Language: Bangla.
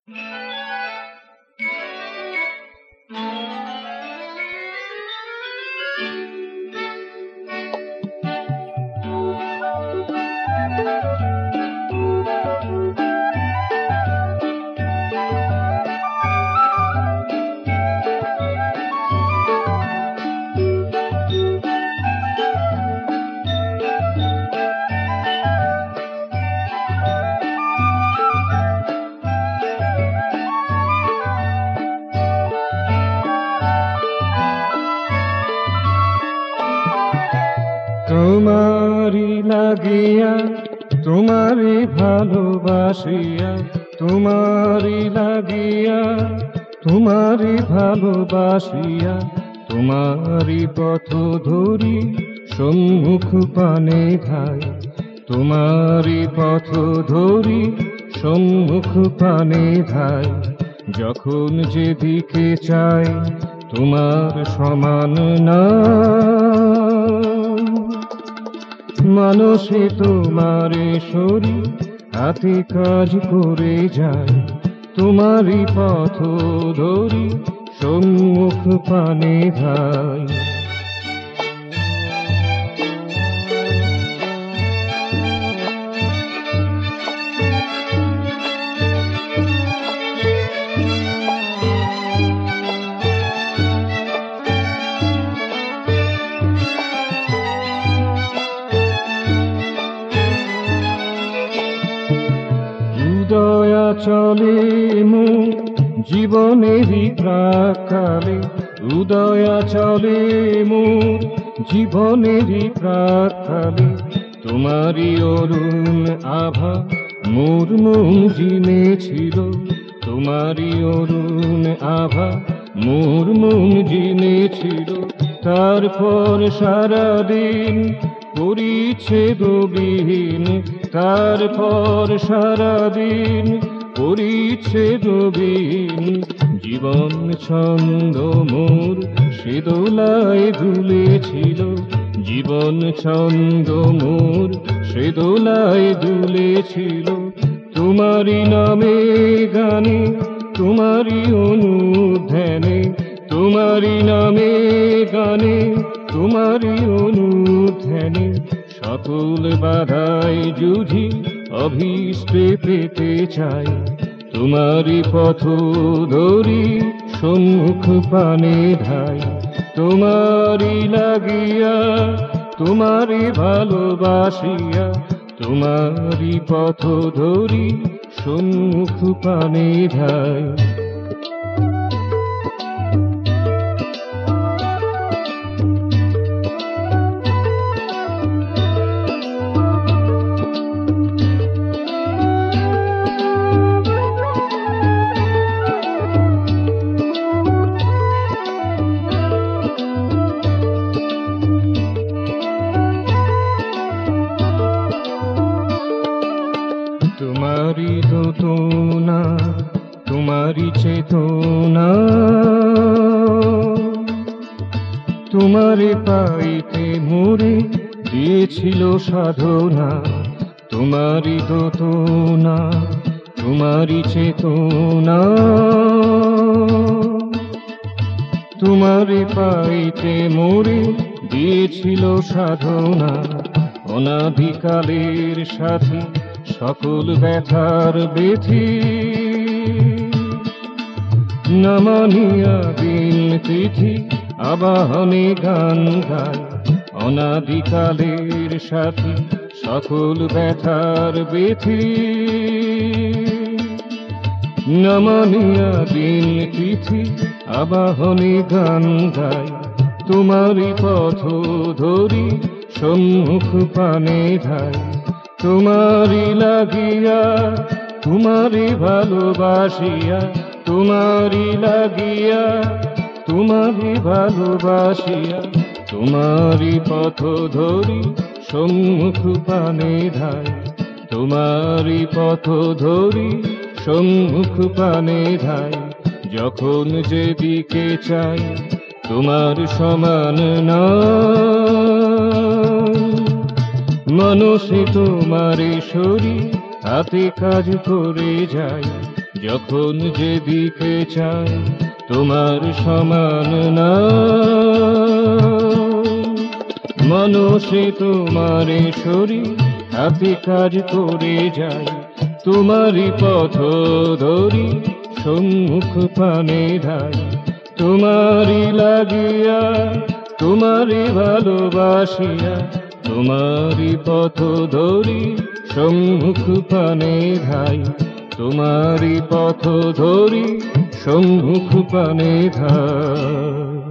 তোমারি লাগিয়া তোমারি ভালোবাসিয়া, তোমারি লাগিয়া তোমারি ভালোবাসিয়া, তোমারি পথ ধরি সম্মুখ পানে ধাই, তোমারি পথ ধরি সম্মুখ পানে ধাই। যখন যেদিকে চাই তোমার সমান না, মানসে তোমারে সরি হাতে কাজ করে যায়, তোমারই পথ ধরি সম্মুখ পানে ধাই। উদয়া চলে মোর জীবনেরই প্রাক্কালে, উদয়া চলে মোর জীবনেরই প্রাক্কালে, তোমারই অরুণ আভা মোর মন জিনেছিল, তোমারই অরুণ আভা মোর মন জিনেছিল। তারপর সারাদিন পরিচ্ছেদবিহীন, তারপর সারাদিন পরিচ্ছেদবিহীন, জীবন ছন্দ মোর সে দোলায় দুলেছিল, জীবন ছন্দ মোর সে দোলায় দুলেছিল। তোমারি নামে গানে তোমারি অনুধ্যানে, তোমারি নামে গানে তোমারি অনুধ্যানে, সকল বাধায় যুঝি অভীষ্টে পেতে চাই, তোমারি পথ ধরি সম্মুখ পানে ধাই। তোমারি লাগিয়া তোমারি ভালোবাসিয়া, তোমারি পথ ধরি সম্মুখ পানে ধাই। তোমারি দোতনা তোমারি চেতনা, তোমারে পাইতে মোরে দিয়েছিল সাধনা, তোমারি দোতনা তোমারি চেতনা, তোমারে পাইতে মোরে দিয়েছিল সাধনা। অনাদিকালের সাথে সকল ব্যথার বেথি, না মানিয়া দিন তিথি আবাহনে গান গায়, অনাদিকালের সাথে সকল ব্যথার বেথি, না মানিয়া দিন তিথি আবাহনে গান গায়। তোমারি পথ ধরি সম্মুখ পানে ধাই, তোমারি লাগিয়া তোমারি ভালোবাসিয়া, তোমারি লাগিয়া তোমারি ভালোবাসিয়া, তোমারি পথ ধরি সম্মুখ পানে ধাই, তোমারি পথ ধরি সম্মুখ পানে ধাই। যখন যেদিকে চাই তোমার সমান না, মানসে তোমারে সরি হাতে কাজ করে যাই, যখন যেদিকে চাই তোমার সমান না, মানুষে তোমারে শরীর হাতে কাজ করে যায়, তোমারই পথ ধরি সম্মুখ পানে ধাই। তোমারই লাগিয়া তোমারই ভালোবাসিয়া, তোমারই পথ ধরি সম্মুখ পানে ধাই, তোমারই পথ ধরি সম্মুখ পানে ধাই।